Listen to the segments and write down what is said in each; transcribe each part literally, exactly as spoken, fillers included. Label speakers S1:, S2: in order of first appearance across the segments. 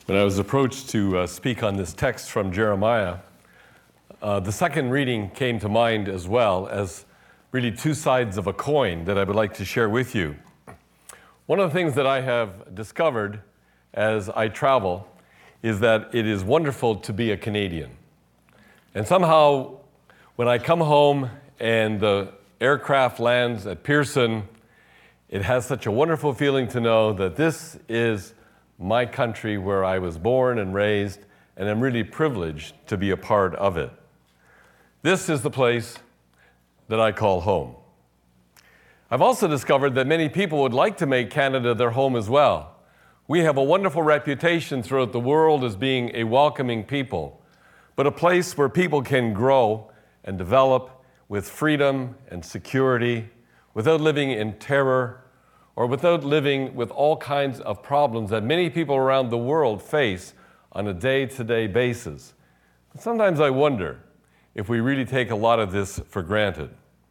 S1: When I was approached to uh, speak on this text from Jeremiah, uh, the second reading came to mind as well as really two sides of a coin that I would like to share with you. One of the things that I have discovered as I travel is that it is wonderful to be a Canadian. And somehow, when I come home and the aircraft lands at Pearson, it has such a wonderful feeling to know that this is my country where I was born and raised, and I'm really privileged to be a part of it. This is the place that I call home. I've also discovered that many people would like to make Canada their home as well. We have a wonderful reputation throughout the world as being a welcoming people, but a place where people can grow and develop with freedom and security, without living in terror, or without living with all kinds of problems that many people around the world face on a day-to-day basis. But sometimes I wonder if we really take a lot of this for granted.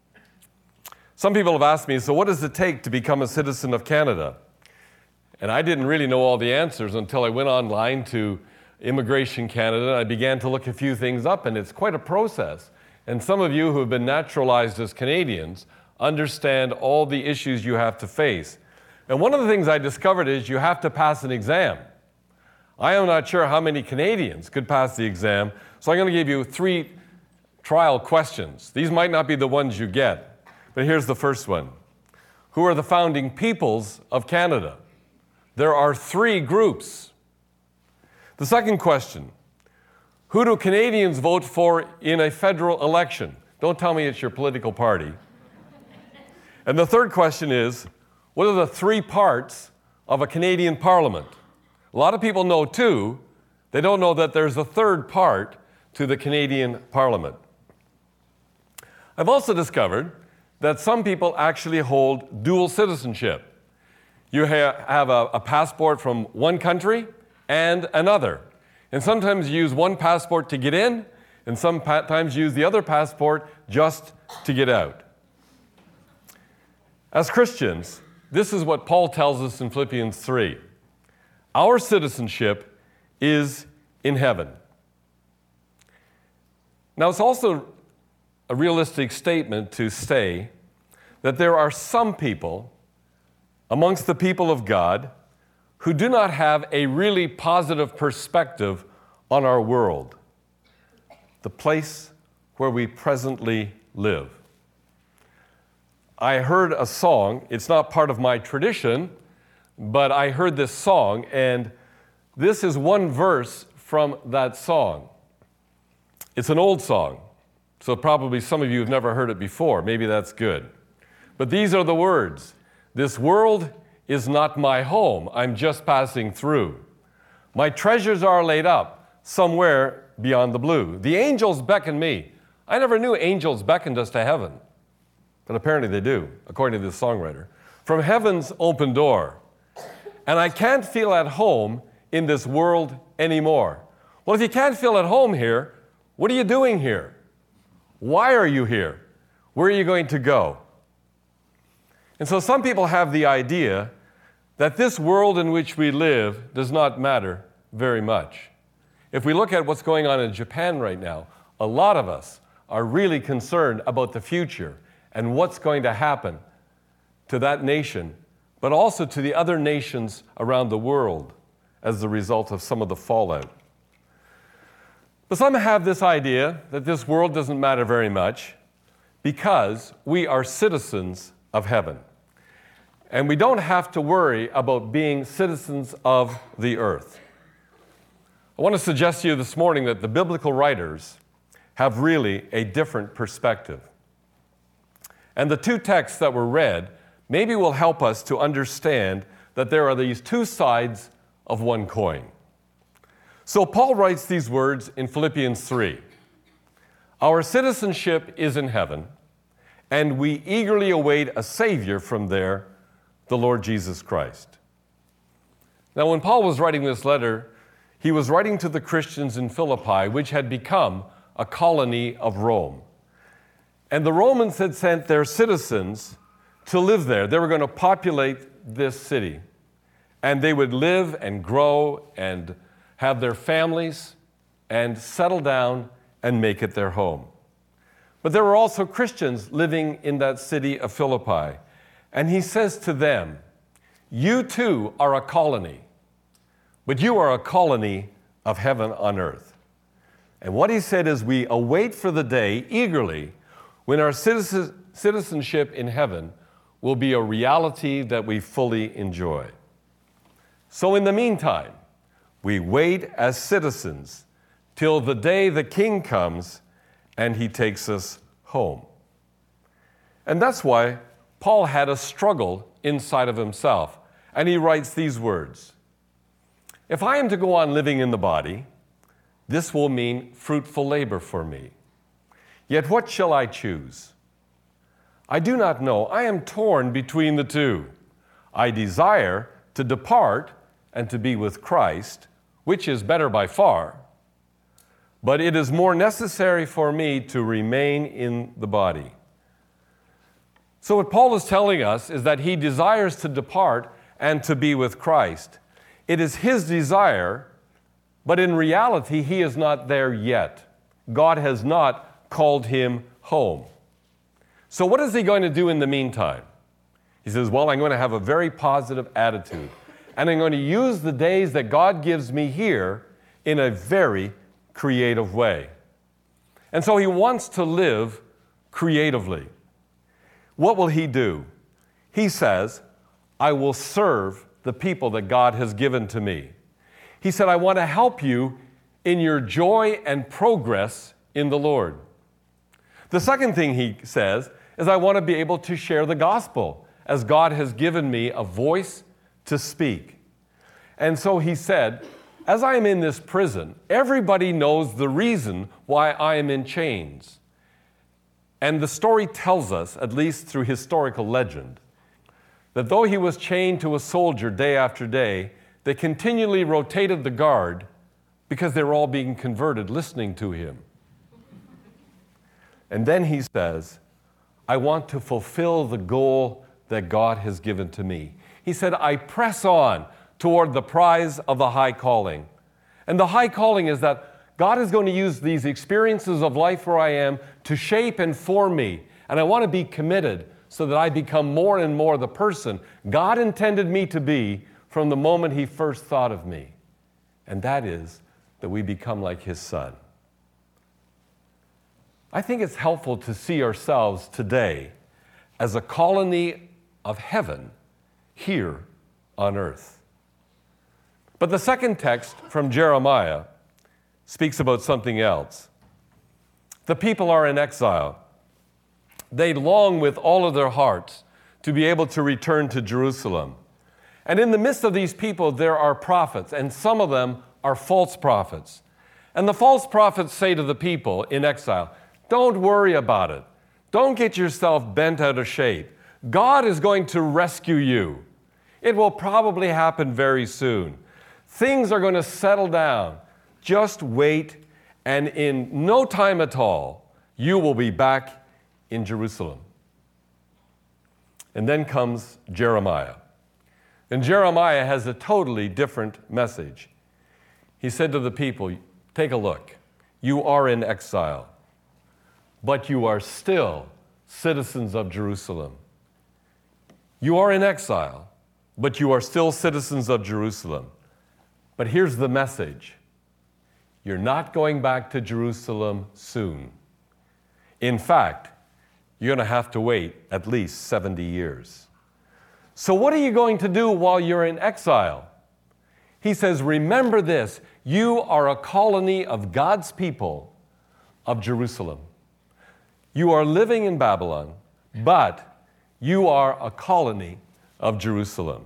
S1: Some people have asked me, so what does it take to become a citizen of Canada? And I didn't really know all the answers until I went online to Immigration Canada, and I began to look a few things up, and it's quite a process. And some of you who have been naturalized as Canadians understand all the issues you have to face. And one of the things I discovered is you have to pass an exam. I am not sure how many Canadians could pass the exam, so I'm going to give you three trial questions. These might not be the ones you get, but here's the first one. Who are the founding peoples of Canada? There are three groups. The second question, who do Canadians vote for in a federal election? Don't tell me it's your political party. And the third question is, what are the three parts of a Canadian Parliament? A lot of people know two. They don't know that there's a third part to the Canadian Parliament. I've also discovered that some people actually hold dual citizenship. You ha- have a, a passport from one country and another. And sometimes you use one passport to get in, and sometimes you use the other passport just to get out. As Christians, this is what Paul tells us in Philippians three. Our citizenship is in heaven. Now, it's also a realistic statement to say that there are some people amongst the people of God who do not have a really positive perspective on our world, the place where we presently live. I heard a song, it's not part of my tradition, but I heard this song, and this is one verse from that song. It's an old song, so probably some of you have never heard it before. Maybe that's good. But these are the words. This world is not my home, I'm just passing through. My treasures are laid up somewhere beyond the blue. The angels beckon me. I never knew angels beckoned us to heaven. But apparently they do, according to this songwriter. From heaven's open door. And I can't feel at home in this world anymore. Well, if you can't feel at home here, what are you doing here? Why are you here? Where are you going to go? And so some people have the idea that this world in which we live does not matter very much. If we look at what's going on in Japan right now, a lot of us are really concerned about the future and what's going to happen to that nation, but also to the other nations around the world as a result of some of the fallout. But some have this idea that this world doesn't matter very much because we are citizens of heaven. And we don't have to worry about being citizens of the earth. I want to suggest to you this morning that the biblical writers have really a different perspective. And the two texts that were read maybe will help us to understand that there are these two sides of one coin. So Paul writes these words in Philippians three. Our citizenship is in heaven, and we eagerly await a Savior from there, the Lord Jesus Christ. Now, when Paul was writing this letter, he was writing to the Christians in Philippi, which had become a colony of Rome. And the Romans had sent their citizens to live there. They were going to populate this city. And they would live and grow and have their families, and settle down and make it their home. But there were also Christians living in that city of Philippi. And he says to them, you too are a colony, but you are a colony of heaven on earth. And what he said is, we await for the day eagerly when our citizenship in heaven will be a reality that we fully enjoy. So in the meantime, we wait as citizens till the day the King comes and he takes us home. And that's why Paul had a struggle inside of himself. And he writes these words, if I am to go on living in the body, this will mean fruitful labor for me. Yet what shall I choose? I do not know. I am torn between the two. I desire to depart and to be with Christ, which is better by far. But it is more necessary for me to remain in the body. So what Paul is telling us is that he desires to depart and to be with Christ. It is his desire, but in reality, he is not there yet. God has not called him home. So what is he going to do in the meantime? He says, well, I'm going to have a very positive attitude, and I'm going to use the days that God gives me here in a very creative way. And so he wants to live creatively. What will he do? He says, I will serve the people that God has given to me. He said, I want to help you in your joy and progress in the Lord. The second thing he says is, I want to be able to share the gospel as God has given me a voice to speak. And so he said, as I am in this prison, everybody knows the reason why I am in chains. And the story tells us, at least through historical legend, that though he was chained to a soldier day after day, they continually rotated the guard because they were all being converted, listening to him. And then he says, I want to fulfill the goal that God has given to me. He said, I press on toward the prize of the high calling. And the high calling is that God is going to use these experiences of life where I am to shape and form me. And I want to be committed so that I become more and more the person God intended me to be from the moment he first thought of me. And that is that we become like his son. I think it's helpful to see ourselves today as a colony of heaven here on earth. But the second text from Jeremiah speaks about something else. The people are in exile. They long with all of their hearts to be able to return to Jerusalem. And in the midst of these people, there are prophets, and some of them are false prophets. And the false prophets say to the people in exile, don't worry about it. Don't get yourself bent out of shape. God is going to rescue you. It will probably happen very soon. Things are going to settle down. Just wait, and in no time at all, you will be back in Jerusalem. And then comes Jeremiah. And Jeremiah has a totally different message. He said to the people, take a look. You are in exile, but you are still citizens of Jerusalem. You are in exile, but you are still citizens of Jerusalem. But here's the message. You're not going back to Jerusalem soon. In fact, you're going to have to wait at least seventy years. So what are you going to do while you're in exile? He says, remember this, you are a colony of God's people of Jerusalem. You are living in Babylon, but you are a colony of Jerusalem.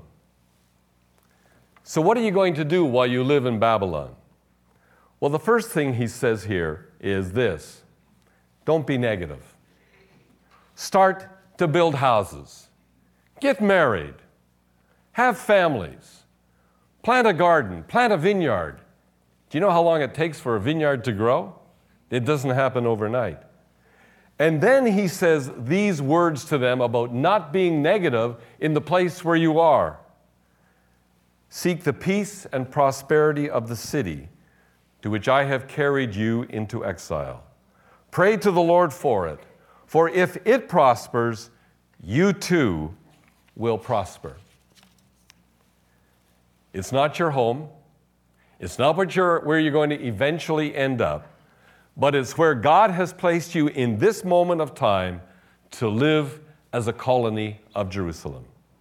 S1: So what are you going to do while you live in Babylon? Well, the first thing he says here is this. Don't be negative. Start to build houses. Get married. Have families. Plant a garden. Plant a vineyard. Do you know how long it takes for a vineyard to grow? It doesn't happen overnight. And then he says these words to them about not being negative in the place where you are. Seek the peace and prosperity of the city to which I have carried you into exile. Pray to the Lord for it, for if it prospers, you too will prosper. It's not your home. It's not what you're, where you're going to eventually end up, but it's where God has placed you in this moment of time to live as a colony of Jerusalem.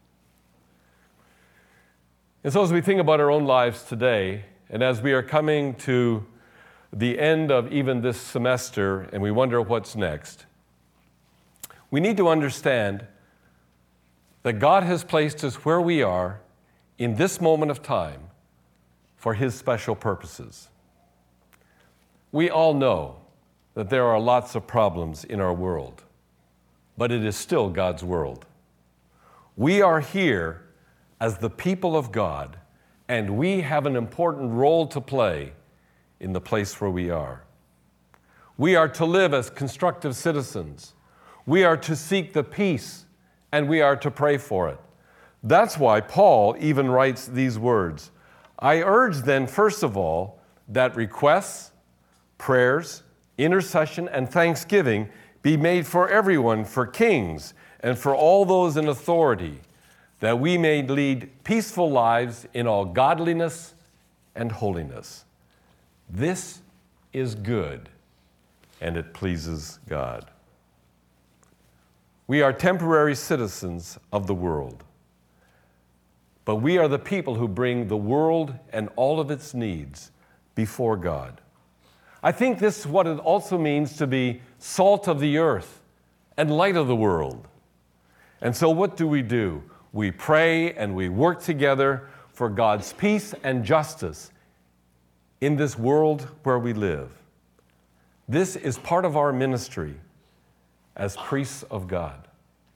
S1: And so as we think about our own lives today, and as we are coming to the end of even this semester and we wonder what's next, we need to understand that God has placed us where we are in this moment of time for His special purposes. We all know that there are lots of problems in our world, but it is still God's world. We are here as the people of God, and we have an important role to play in the place where we are. We are to live as constructive citizens. We are to seek the peace, and we are to pray for it. That's why Paul even writes these words. I urge then, first of all, that requests, prayers, intercession, and thanksgiving be made for everyone, for kings, and for all those in authority, that we may lead peaceful lives in all godliness and holiness. This is good, and it pleases God. We are temporary citizens of the world, but we are the people who bring the world and all of its needs before God. I think this is what it also means to be salt of the earth and light of the world. And so what do we do? We pray and we work together for God's peace and justice in this world where we live. This is part of our ministry as priests of God.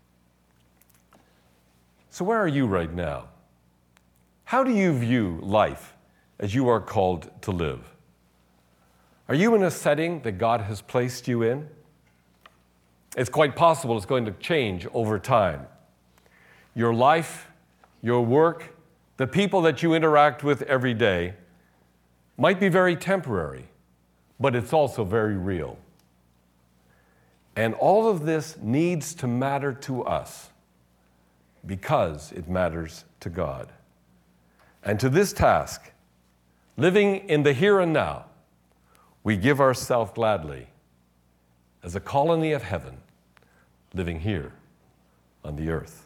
S1: So where are you right now? How do you view life as you are called to live? Are you in a setting that God has placed you in? It's quite possible it's going to change over time. Your life, your work, the people that you interact with every day might be very temporary, but it's also very real. And all of this needs to matter to us because it matters to God. And to this task, living in the here and now, we give ourselves gladly as a colony of heaven living here on the earth.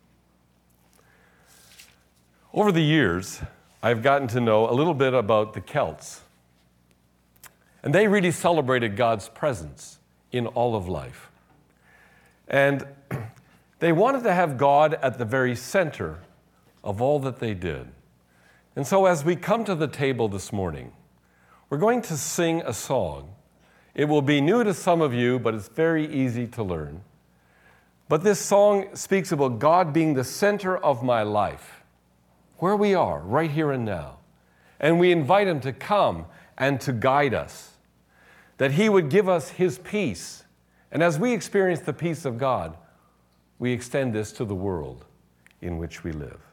S1: Over the years, I've gotten to know a little bit about the Celts. And they really celebrated God's presence in all of life. And they wanted to have God at the very center of all that they did. And so as we come to the table this morning, we're going to sing a song. It will be new to some of you, but it's very easy to learn. But this song speaks about God being the center of my life, where we are, right here and now. And we invite Him to come and to guide us, that He would give us His peace. And as we experience the peace of God, we extend this to the world in which we live.